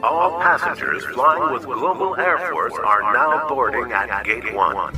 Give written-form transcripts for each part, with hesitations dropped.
All passengers flying with Global Air Force are now boarding at Gate 1.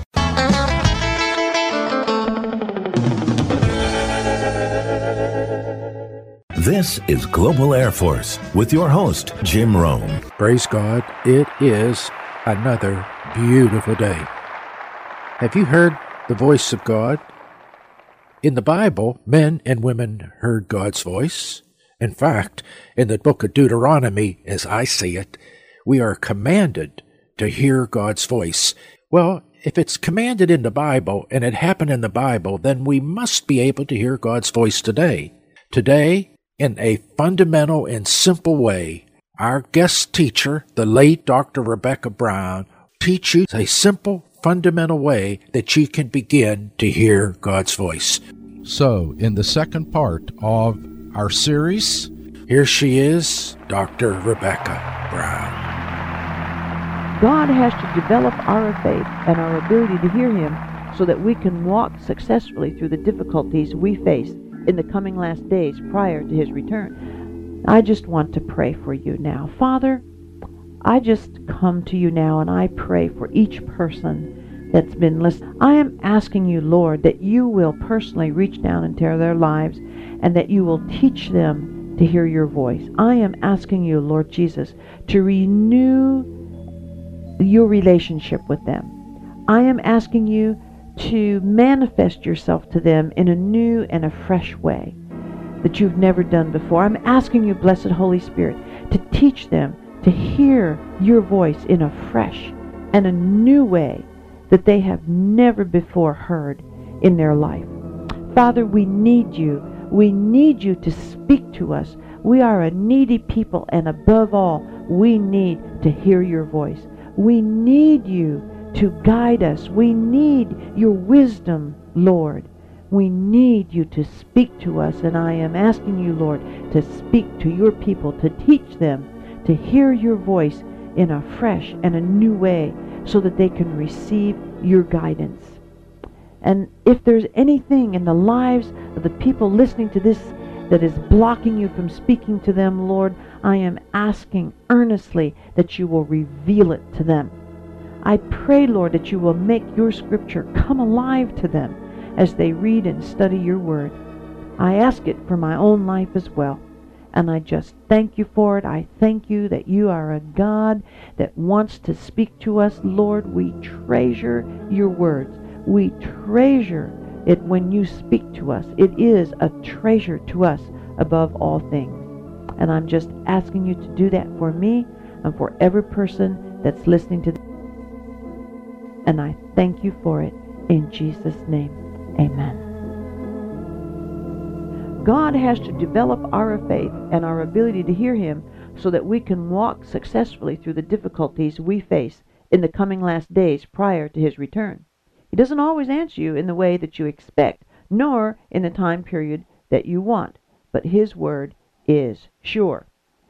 This is Global Air Force with your host, Jim Rome. Praise God, it is another beautiful day. Have you heard the voice of God? In the Bible, men and women heard God's voice. In fact, in the book of Deuteronomy, as I see it, we are commanded to hear God's voice. Well, if it's commanded in the Bible and it happened in the Bible, then we must be able to hear God's voice today. Today, in a fundamental and simple way, our guest teacher, the late Dr. Rebecca Brown, teach you a simple, fundamental way that you can begin to hear God's voice. So, in the second part of our series, here she is, Dr. Rebecca Brown. God has to develop our faith and our ability to hear Him so that we can walk successfully through the difficulties we face in the coming last days prior to His return. I just want to pray for you now. Father, I just come to you now and I pray for each person that's been listening. I am asking you, Lord, that you will personally reach down into their lives and that you will teach them to hear your voice. I am asking you, Lord Jesus, to renew your relationship with them. I am asking you to manifest yourself to them in a new and a fresh way that you've never done before. I'm asking you, blessed Holy Spirit, to teach them to hear your voice in a fresh and a new way that they have never before heard in their life. Father, we need you. We need you to speak to us. We are a needy people, and above all, we need to hear your voice. We need you to guide us. We need your wisdom, Lord. We need you to speak to us, and I am asking you, Lord, to speak to your people, to teach them to hear your voice in a fresh and a new way so that they can receive your guidance. And if there's anything in the lives of the people listening to this that is blocking you from speaking to them, Lord, I am asking earnestly that you will reveal it to them. I pray, Lord, that you will make your scripture come alive to them as they read and study your word. I ask it for my own life as well. And I just thank you for it. I thank you that you are a God that wants to speak to us. Lord, we treasure your words. We treasure it when you speak to us. It is a treasure to us above all things. And I'm just asking you to do that for me and for every person that's listening to this. And I thank you for it in Jesus' name. Amen. God has to develop our faith and our ability to hear Him so that we can walk successfully through the difficulties we face in the coming last days prior to His return. He doesn't always answer you in the way that you expect, nor in the time period that you want, but His word is sure.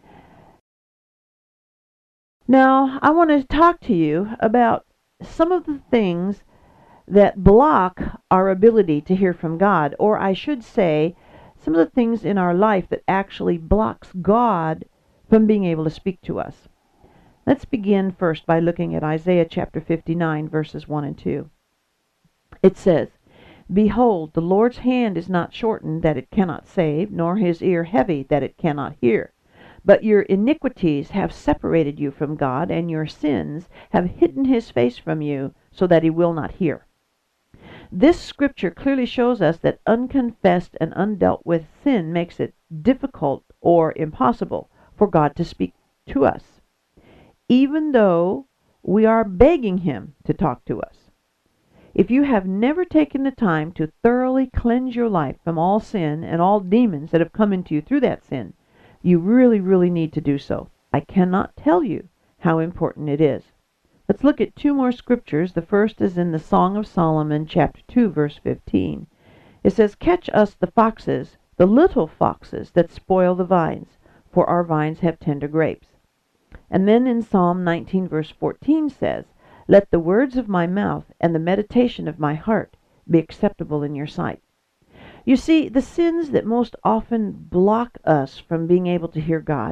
Now, I want to talk to you about some of the things that block our ability to hear from God, or I should say, some of the things in our life that actually blocks God from being able to speak to us. Let's begin first by looking at Isaiah chapter 59, verses 1 and 2. It says, Behold, the Lord's hand is not shortened that it cannot save, nor his ear heavy that it cannot hear. But your iniquities have separated you from God, and your sins have hidden his face from you, so that he will not hear. This scripture clearly shows us that unconfessed and undealt with sin makes it difficult or impossible for God to speak to us, even though we are begging him to talk to us. If you have never taken the time to thoroughly cleanse your life from all sin and all demons that have come into you through that sin, you really, really need to do so. I cannot tell you how important it is. Let's look at two more scriptures. The first is in the Song of Solomon, chapter 2, verse 15. It says, Catch us the foxes, the little foxes that spoil the vines, for our vines have tender grapes. And then in Psalm 19, verse 14 says, Let the words of my mouth and the meditation of my heart be acceptable in your sight. You see, the sins that most often block us from being able to hear God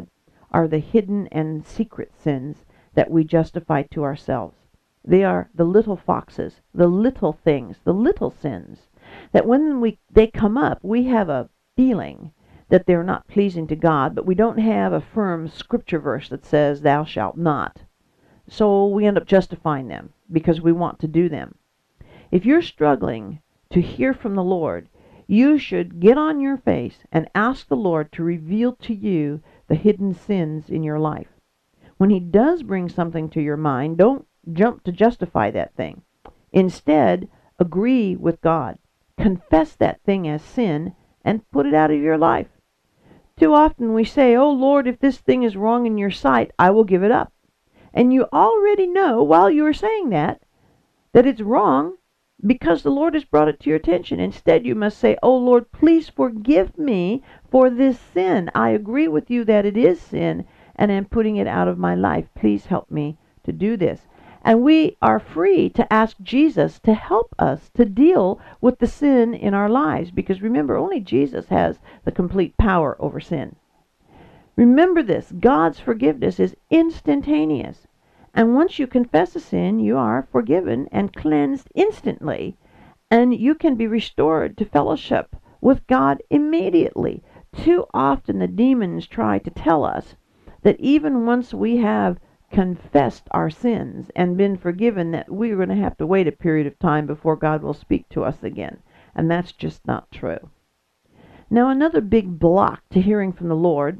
are the hidden and secret sins that we justify to ourselves. They are the little foxes, the little things, the little sins, that when they come up, we have a feeling that they're not pleasing to God, but we don't have a firm scripture verse that says, thou shalt not. So we end up justifying them because we want to do them. If you're struggling to hear from the Lord, you should get on your face and ask the Lord to reveal to you the hidden sins in your life. When He does bring something to your mind, don't jump to justify that thing. Instead, agree with God. Confess that thing as sin and put it out of your life. Too often we say, oh Lord, if this thing is wrong in your sight, I will give it up. And you already know while you are saying that it's wrong because the Lord has brought it to your attention. Instead, you must say, oh Lord, please forgive me for this sin. I agree with you that it is sin and I'm putting it out of my life. Please help me to do this. And we are free to ask Jesus to help us to deal with the sin in our lives. Because remember, only Jesus has the complete power over sin. Remember this, God's forgiveness is instantaneous. And once you confess a sin, you are forgiven and cleansed instantly. And you can be restored to fellowship with God immediately. Too often the demons try to tell us that even once we have confessed our sins and been forgiven, that we're going to have to wait a period of time before God will speak to us again. And that's just not true. Now, another big block to hearing from the Lord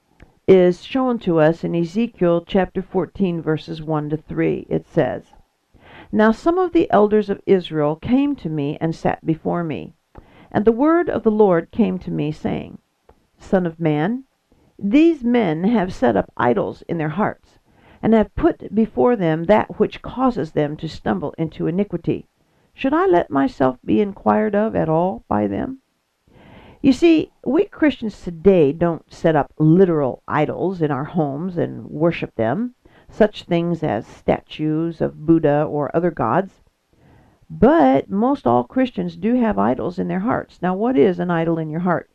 is shown to us in Ezekiel chapter 14, verses 1 to 3. It says, Now some of the elders of Israel came to me and sat before me. And the word of the Lord came to me, saying, Son of man, these men have set up idols in their hearts, and have put before them that which causes them to stumble into iniquity. Should I let myself be inquired of at all by them? You see, we Christians today don't set up literal idols in our homes and worship them, such things as statues of Buddha or other gods. But most all Christians do have idols in their hearts. Now, what is an idol in your heart?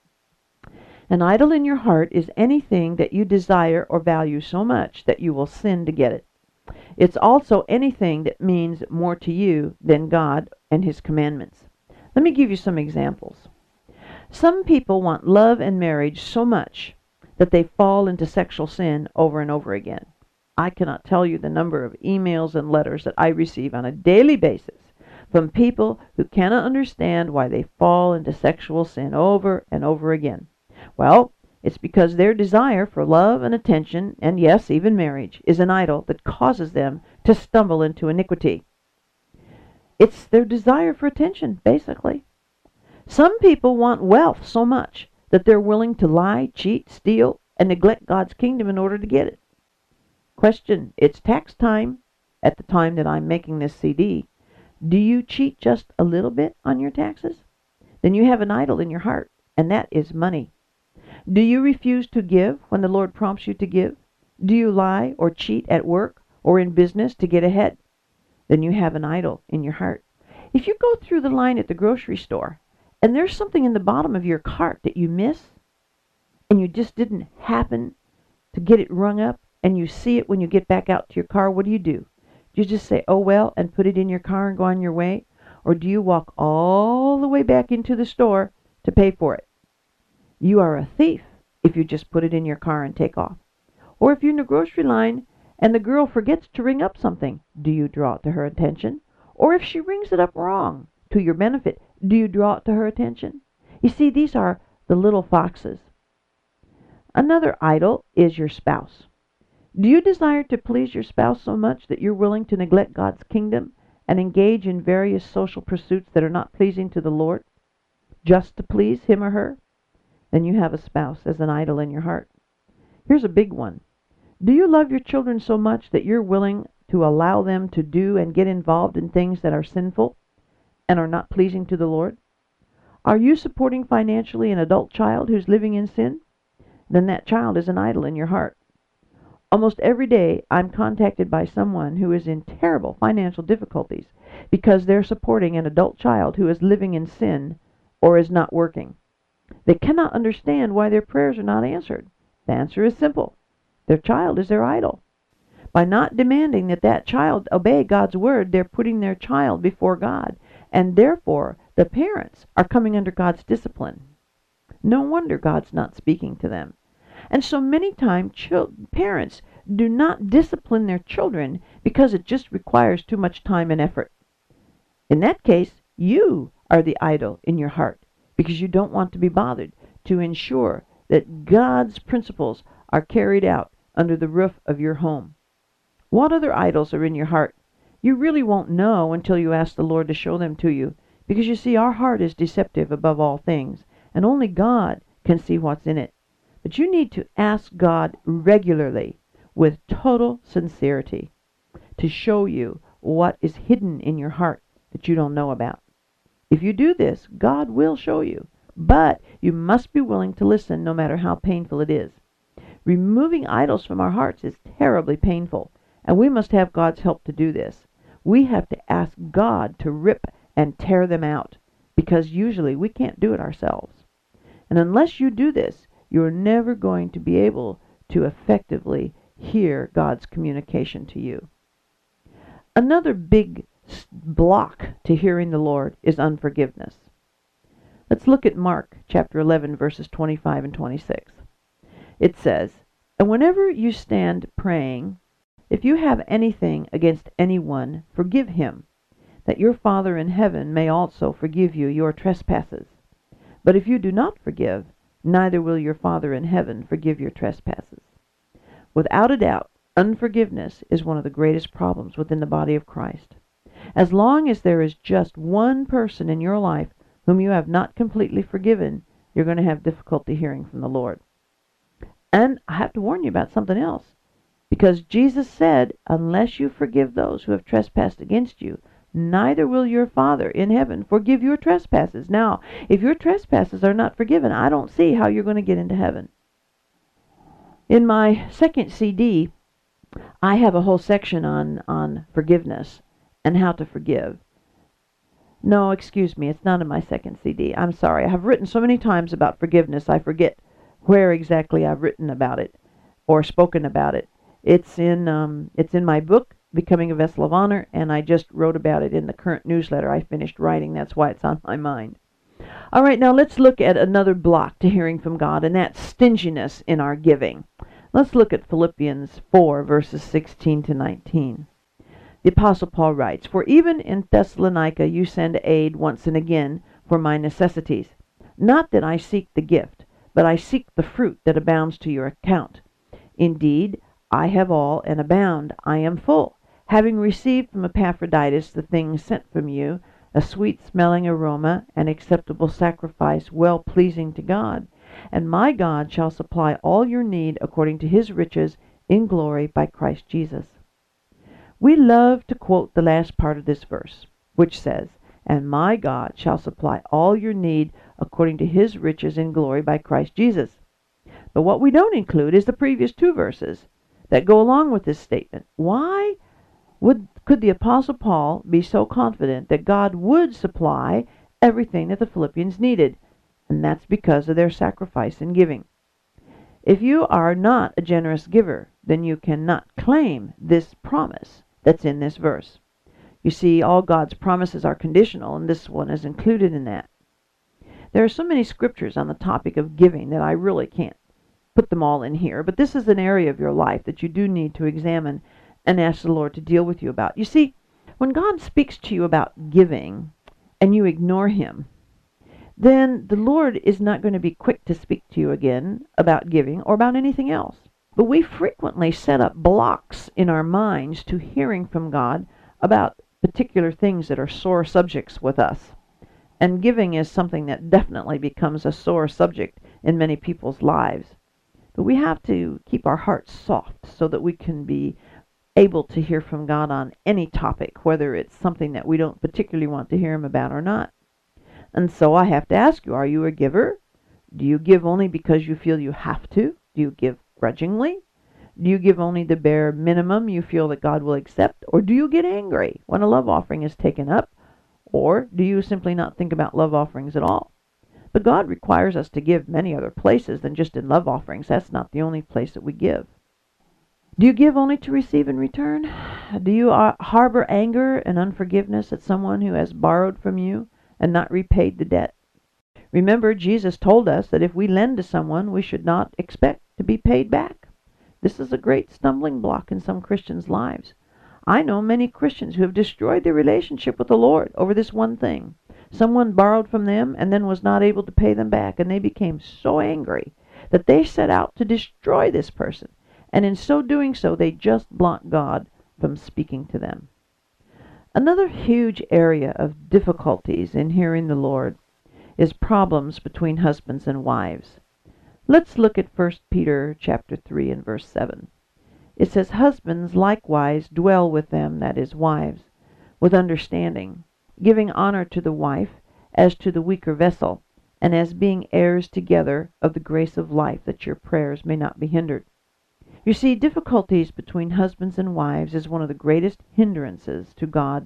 An idol in your heart is anything that you desire or value so much that you will sin to get it. It's also anything that means more to you than God and His commandments. Let me give you some examples. Some people want love and marriage so much that they fall into sexual sin over and over again. I cannot tell you the number of emails and letters that I receive on a daily basis from people who cannot understand why they fall into sexual sin over and over again. Well, it's because their desire for love and attention, and yes, even marriage, is an idol that causes them to stumble into iniquity. It's their desire for attention, basically. Some people want wealth so much that they're willing to lie, cheat, steal, and neglect God's kingdom in order to get it. Question, it's tax time at the time that I'm making this CD. Do you cheat just a little bit on your taxes? Then you have an idol in your heart, and that is money. Do you refuse to give when the Lord prompts you to give? Do you lie or cheat at work or in business to get ahead? Then you have an idol in your heart. If you go through the line at the grocery store and there's something in the bottom of your cart that you miss and you just didn't happen to get it rung up and you see it when you get back out to your car, what do? Do you just say, oh well, and put it in your car and go on your way? Or do you walk all the way back into the store to pay for it? You are a thief if you just put it in your car and take off. Or if you're in the grocery line and the girl forgets to ring up something, do you draw it to her attention? Or if she rings it up wrong to your benefit, do you draw it to her attention? You see, these are the little foxes. Another idol is your spouse. Do you desire to please your spouse so much that you're willing to neglect God's kingdom and engage in various social pursuits that are not pleasing to the Lord just to please him or her? Then you have a spouse as an idol in your heart. Here's a big one. Do you love your children so much that you're willing to allow them to do and get involved in things that are sinful and are not pleasing to the Lord? Are you supporting financially an adult child who's living in sin? Then that child is an idol in your heart. Almost every day I'm contacted by someone who is in terrible financial difficulties because they're supporting an adult child who is living in sin or is not working. They cannot understand why their prayers are not answered. The answer is simple. Their child is their idol. By not demanding that that child obey God's word, they're putting their child before God, and therefore the parents are coming under God's discipline. No wonder God's not speaking to them. And so many times parents do not discipline their children because it just requires too much time and effort. In that case, you are the idol in your heart because you don't want to be bothered to ensure that God's principles are carried out under the roof of your home. What other idols are in your heart? You really won't know until you ask the Lord to show them to you, because you see, our heart is deceptive above all things, and only God can see what's in it. But you need to ask God regularly with total sincerity to show you what is hidden in your heart that you don't know about. If you do this, God will show you, but you must be willing to listen no matter how painful it is. Removing idols from our hearts is terribly painful, and we must have God's help to do this. We have to ask God to rip and tear them out, because usually we can't do it ourselves. And unless you do this, you're never going to be able to effectively hear God's communication to you. Another big block to hearing the Lord is unforgiveness. Let's look at Mark chapter 11, verses 25 and 26. It says, "And whenever you stand praying, if you have anything against anyone, forgive him, that your Father in heaven may also forgive you your trespasses. But if you do not forgive, neither will your Father in heaven forgive your trespasses." Without a doubt, unforgiveness is one of the greatest problems within the body of Christ. As long as there is just one person in your life whom you have not completely forgiven, you're going to have difficulty hearing from the Lord. And I have to warn you about something else, because Jesus said, unless you forgive those who have trespassed against you, neither will your Father in heaven forgive your trespasses. Now, if your trespasses are not forgiven, I don't see how you're going to get into heaven. In my second CD, I have a whole section on forgiveness and how to forgive. No, excuse me, it's not in my second CD. I'm sorry. I have written so many times about forgiveness, I forget where exactly I've written about it or spoken about it. It's in my book, Becoming a Vessel of Honor, and I just wrote about it in the current newsletter I finished writing. That's why it's on my mind. All right, now let's look at another block to hearing from God, and that's stinginess in our giving. Let's look at Philippians 4, verses 16 to 19. The Apostle Paul writes, "For even in Thessalonica you send aid once and again for my necessities. Not that I seek the gift, but I seek the fruit that abounds to your account. Indeed, I have all and abound. I am full, having received from Epaphroditus the things sent from you, a sweet-smelling aroma, an acceptable sacrifice, well-pleasing to God. And my God shall supply all your need according to his riches in glory by Christ Jesus." We love to quote the last part of this verse, which says, "And my God shall supply all your need according to his riches in glory by Christ Jesus." But what we don't include is the previous two verses that go along with this statement. Why could the Apostle Paul be so confident that God would supply everything that the Philippians needed? And that's because of their sacrifice and giving. If you are not a generous giver, then you cannot claim this promise that's in this verse. You see, all God's promises are conditional, and this one is included in that. There are so many scriptures on the topic of giving that I really can't put them all in here, but this is an area of your life that you do need to examine and ask the Lord to deal with you about. You see, when God speaks to you about giving and you ignore him, then the Lord is not going to be quick to speak to you again about giving or about anything else. But we frequently set up blocks in our minds to hearing from God about particular things that are sore subjects with us. And giving is something that definitely becomes a sore subject in many people's lives. But we have to keep our hearts soft so that we can be able to hear from God on any topic, whether it's something that we don't particularly want to hear him about or not. And so I have to ask you, are you a giver? Do you give only because you feel you have to? Do you give grudgingly? Do you give only the bare minimum you feel that God will accept? Or do you get angry when a love offering is taken up? Or do you simply not think about love offerings at all? But God requires us to give many other places than just in love offerings. That's not the only place that we give. Do you give only to receive in return? Do you harbor anger and unforgiveness at someone who has borrowed from you and not repaid the debt? Remember, Jesus told us that if we lend to someone, we should not expect to be paid back. This is a great stumbling block in some Christians' lives. I know many Christians who have destroyed their relationship with the Lord over this one thing. Someone borrowed from them and then was not able to pay them back, and they became so angry that they set out to destroy this person. And in so doing so, they just block God from speaking to them. Another huge area of difficulties in hearing the Lord is problems between husbands and wives. Let's look at 1 Peter chapter 3 and verse 7. It says, "Husbands likewise dwell with them," that is, wives, "with understanding, giving honor to the wife as to the weaker vessel, and as being heirs together of the grace of life, that your prayers may not be hindered." You see, difficulties between husbands and wives is one of the greatest hindrances to God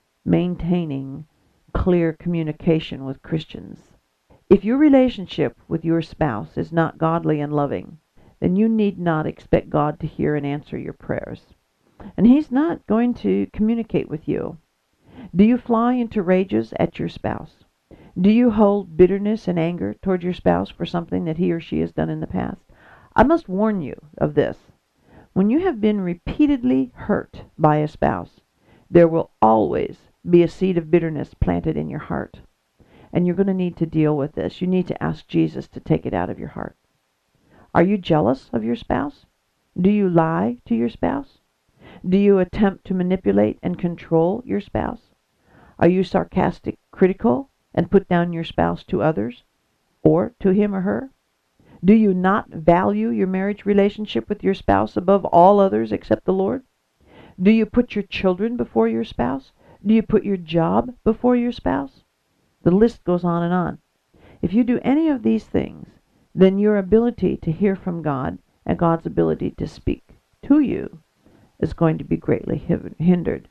maintaining clear communication with Christians. If your relationship with your spouse is not godly and loving, then you need not expect God to hear and answer your prayers. And He's not going to communicate with you. Do you fly into rages at your spouse? Do you hold bitterness and anger toward your spouse for something that he or she has done in the past? I must warn you of this. When you have been repeatedly hurt by a spouse, there will always be a seed of bitterness planted in your heart. And you're going to need to deal with this. You need to ask Jesus to take it out of your heart. Are you jealous of your spouse? Do you lie to your spouse? Do you attempt to manipulate and control your spouse? Are you sarcastic, critical, and put down your spouse to others, or to him or her? Do you not value your marriage relationship with your spouse above all others except the Lord? Do you put your children before your spouse? Do you put your job before your spouse? The list goes on and on. If you do any of these things, then your ability to hear from God and God's ability to speak to you is going to be greatly hindered.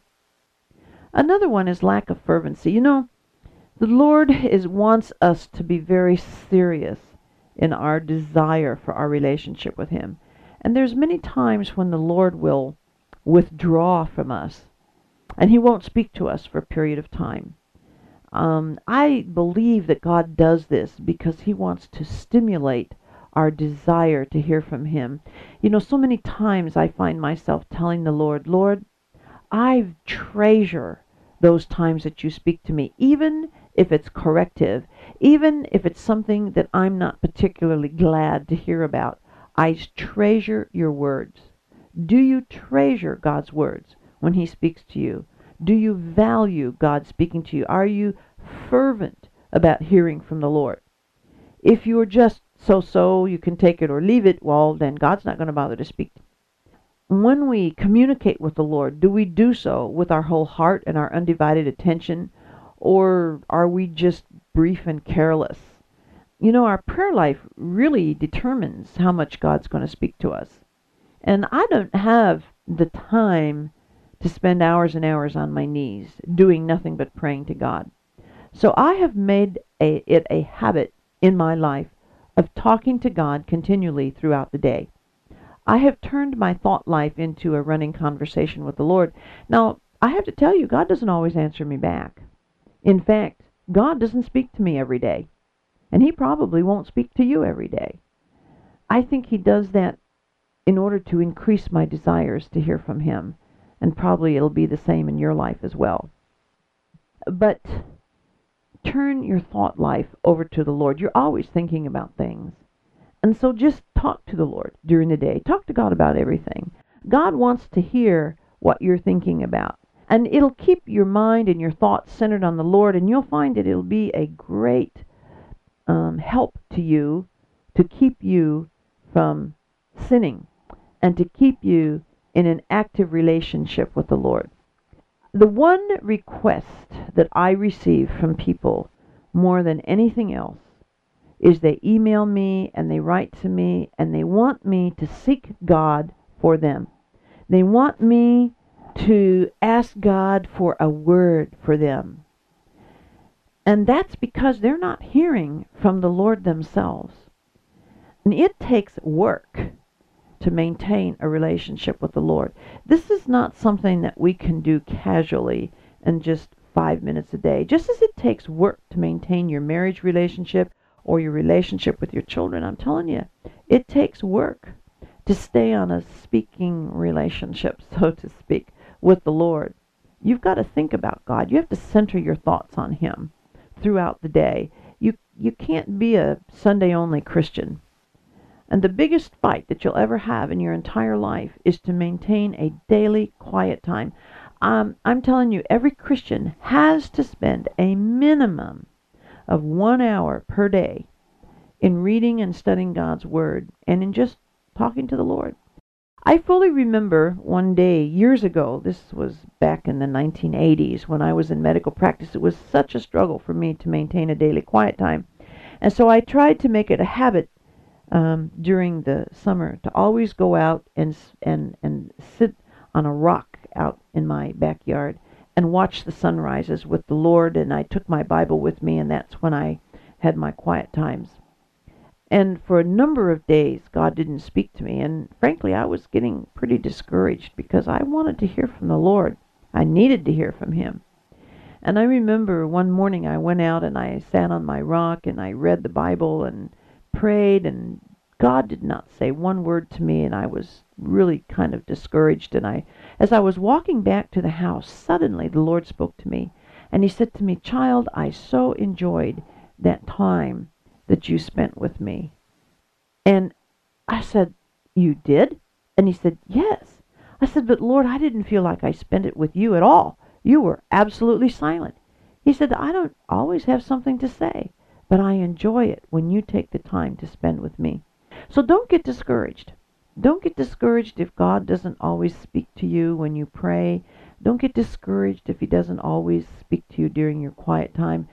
Another one is lack of fervency. You know, the Lord wants us to be very serious in our desire for our relationship with Him. And there's many times when the Lord will withdraw from us, and He won't speak to us for a period of time. I believe that God does this because He wants to stimulate our desire to hear from Him. You know, so many times I find myself telling the Lord, "Lord, I treasure those times that you speak to me, even if it's corrective, even if it's something that I'm not particularly glad to hear about. I treasure your words." Do you treasure God's words when He speaks to you? Do you value God speaking to you? Are you fervent about hearing from the Lord? If you're just so, you can take it or leave it, well, then God's not going to bother to speak. When we communicate with the Lord, do we do so with our whole heart and our undivided attention, or are we just brief and careless? You know, our prayer life really determines how much God's going to speak to us. And I don't have the time to spend hours and hours on my knees doing nothing but praying to God. So I have made it a habit in my life of talking to God continually throughout the day. I have turned my thought life into a running conversation with the Lord. Now, I have to tell you, God doesn't always answer me back. In fact, God doesn't speak to me every day, and He probably won't speak to you every day. I think He does that in order to increase my desires to hear from Him, and probably it'll be the same in your life as well. But turn your thought life over to the Lord. You're always thinking about things. And so just talk to the Lord during the day. Talk to God about everything. God wants to hear what you're thinking about. And it'll keep your mind and your thoughts centered on the Lord, and you'll find that it'll be a great help to you to keep you from sinning and to keep you in an active relationship with the Lord. The one request that I receive from people more than anything else is they email me and they write to me and they want me to seek God for them. They want me to ask God for a word for them. And that's because they're not hearing from the Lord themselves. And it takes work to maintain a relationship with the Lord. This is not something that we can do casually in just 5 minutes a day. Just as it takes work to maintain your marriage relationship or your relationship with your children, I'm telling you, it takes work to stay on a speaking relationship, so to speak, with the Lord. You've got to think about God. You have to center your thoughts on Him throughout the day. You can't be a Sunday-only Christian. And the biggest fight that you'll ever have in your entire life is to maintain a daily quiet time. I'm telling you, every Christian has to spend a minimum of 1 hour per day in reading and studying God's Word and in just talking to the Lord. I fully remember one day years ago, this was back in the 1980s when I was in medical practice, it was such a struggle for me to maintain a daily quiet time. And so I tried to make it a habit during the summer to always go out and sit on a rock out in my backyard and watch the sunrises with the Lord. And I took my Bible with me, and that's when I had my quiet times. And for a number of days, God didn't speak to me. And frankly, I was getting pretty discouraged because I wanted to hear from the Lord. I needed to hear from Him. And I remember one morning I went out and I sat on my rock and I read the Bible and prayed, and God did not say one word to me, and I was really kind of discouraged. And as I was walking back to the house, suddenly the Lord spoke to me, and He said to me, "Child, I so enjoyed that time that you spent with me." And I said, "You did?" And He said, "Yes." I said, "But Lord, I didn't feel like I spent it with you at all. You were absolutely silent." He said, "I don't always have something to say, but I enjoy it when you take the time to spend with me." So don't get discouraged. Don't get discouraged if God doesn't always speak to you when you pray. Don't get discouraged if He doesn't always speak to you during your quiet time.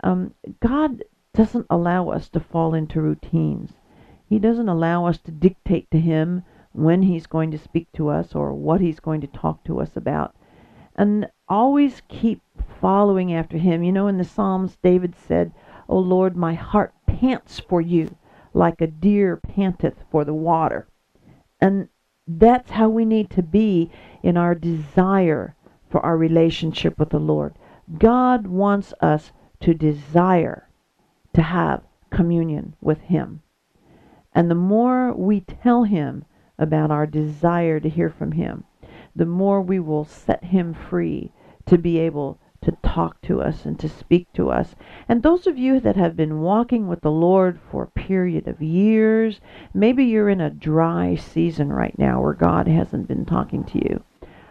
God doesn't allow us to fall into routines. He doesn't allow us to dictate to Him when He's going to speak to us or what He's going to talk to us about. And always keep following after Him. You know, in the Psalms, David said, "O Lord, my heart pants for you like a deer panteth for the water." And that's how we need to be in our desire for our relationship with the Lord. God wants us to desire to have communion with Him. And the more we tell Him about our desire to hear from Him, the more we will set Him free to be able to talk to us and to speak to us. And those of you that have been walking with the Lord for a period of years, maybe you're in a dry season right now where God hasn't been talking to you.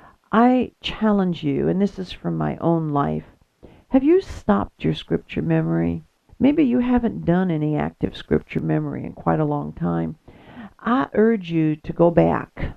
I challenge you, and this is from my own life, have you stopped your scripture memory? Maybe you haven't done any active scripture memory in quite a long time. I urge you to go back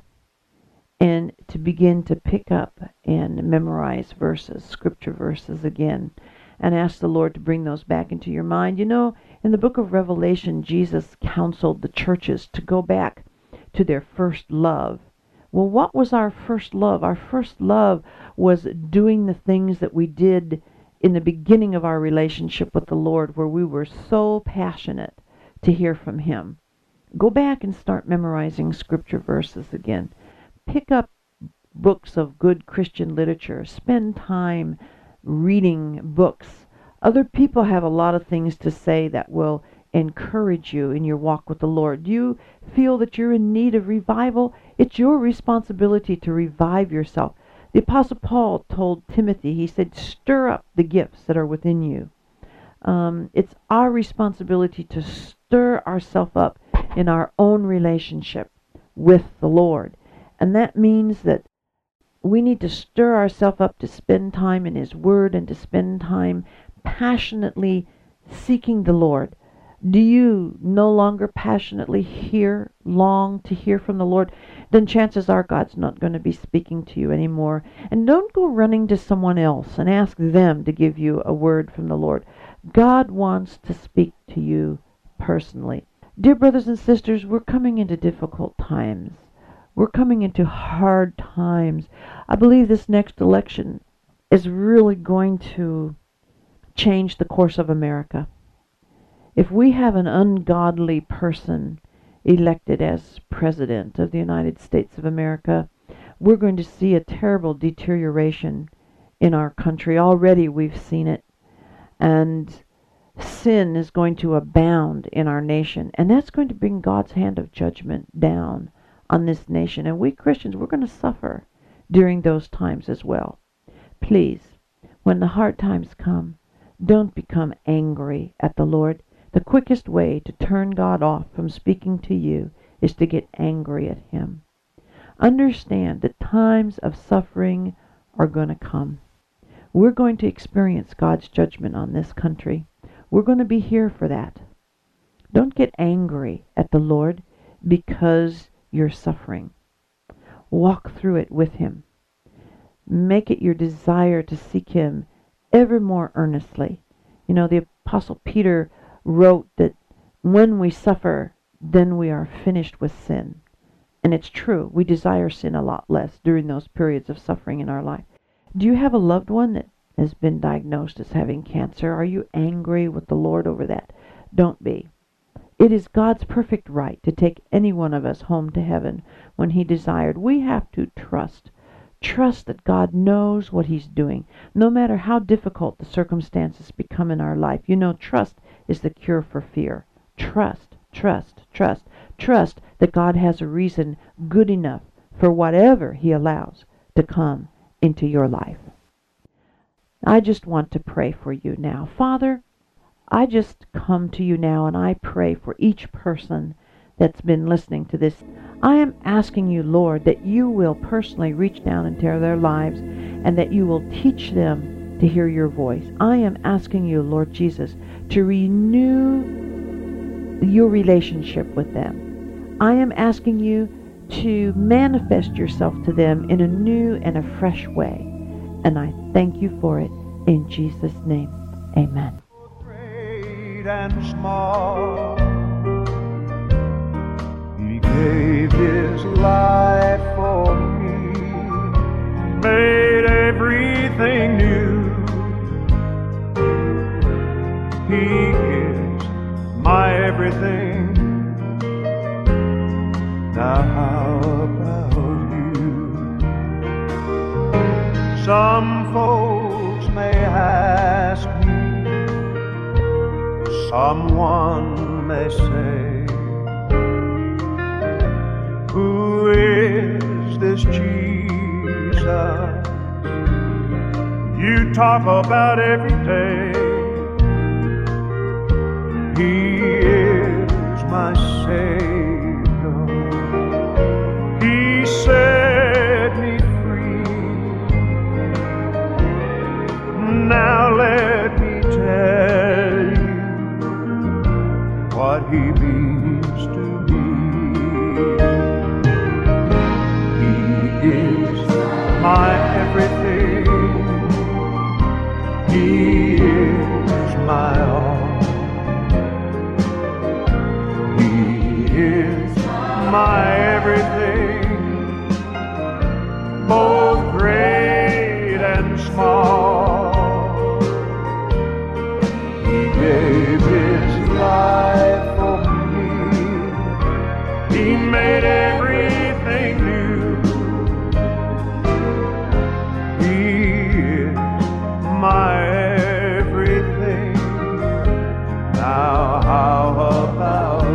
and to begin to pick up and memorize verses, scripture verses again, and ask the Lord to bring those back into your mind. You know, in the book of Revelation, Jesus counseled the churches to go back to their first love. Well, what was our first love? Our first love was doing the things that we did in the beginning of our relationship with the Lord, where we were so passionate to hear from Him. Go back and start memorizing scripture verses again. Pick up books of good Christian literature. Spend time reading books. Other people have a lot of things to say that will encourage you in your walk with the Lord. Do you feel that you're in need of revival? It's your responsibility to revive yourself. The Apostle Paul told Timothy, he said, "Stir up the gifts that are within you." It's our responsibility to stir ourselves up in our own relationship with the Lord. And that means that we need to stir ourselves up to spend time in His Word and to spend time passionately seeking the Lord. Do you no longer passionately long to hear from the Lord? Then chances are God's not going to be speaking to you anymore. And don't go running to someone else and ask them to give you a word from the Lord. God wants to speak to you personally. Dear brothers and sisters, we're coming into difficult times. We're coming into hard times. I believe this next election is really going to change the course of America. If we have an ungodly person elected as President of the United States of America, we're going to see a terrible deterioration in our country. Already we've seen it. And sin is going to abound in our nation. And that's going to bring God's hand of judgment down on this nation. And we Christians, we're going to suffer during those times as well. Please, when the hard times come, don't become angry at the Lord. The quickest way to turn God off from speaking to you is to get angry at Him. Understand that times of suffering are going to come. We're going to experience God's judgment on this country. We're going to be here for that. Don't get angry at the Lord because you're suffering. Walk through it with Him. Make it your desire to seek Him ever more earnestly. You know, the Apostle Peter wrote that when we suffer, then we are finished with sin. And it's true. We desire sin a lot less during those periods of suffering in our life. Do you have a loved one that has been diagnosed as having cancer? Are you angry with the Lord over that? Don't be. It is God's perfect right to take any one of us home to heaven when He desired. We have to trust. Trust that God knows what He's doing, no matter how difficult the circumstances become in our life. You know, trust is the cure for fear. Trust, trust, trust. Trust that God has a reason good enough for whatever He allows to come into your life. I just want to pray for you now. Father, I just come to you now and I pray for each person that's been listening to this. I am asking you, Lord, that you will personally reach down into their lives and that you will teach them to hear your voice. I am asking you, Lord Jesus, to renew your relationship with them. I am asking you to manifest yourself to them in a new and a fresh way. And I thank you for it in Jesus' name. Amen. Great and small, He gave His life for me, made everything new. He is my everything. Now how about you? Some folks may ask me, someone may say, who is this Jesus you talk about every day? He is my Savior. He set me free. Now let me tell you what He means to me. He is my everything. He is my all. He is my everything, both great and small. He gave His life for me. He made everything new. He is my everything. Now how about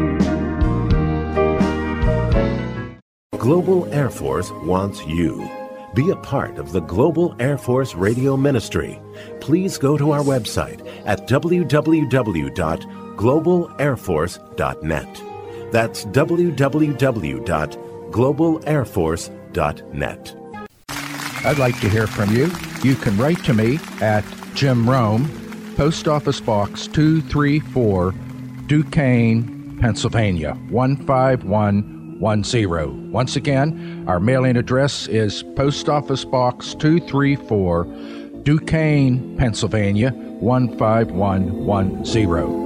Global Air Force wants you. Be a part of the Global Air Force Radio Ministry. Please go to our website at www.globalairforce.net. That's www.globalairforce.net. I'd like to hear from you. You can write to me at Jim Rome, Post Office Box 234, Duquesne, Pennsylvania, 15110. Once again, our mailing address is Post Office Box 234, Duquesne, Pennsylvania, 15110.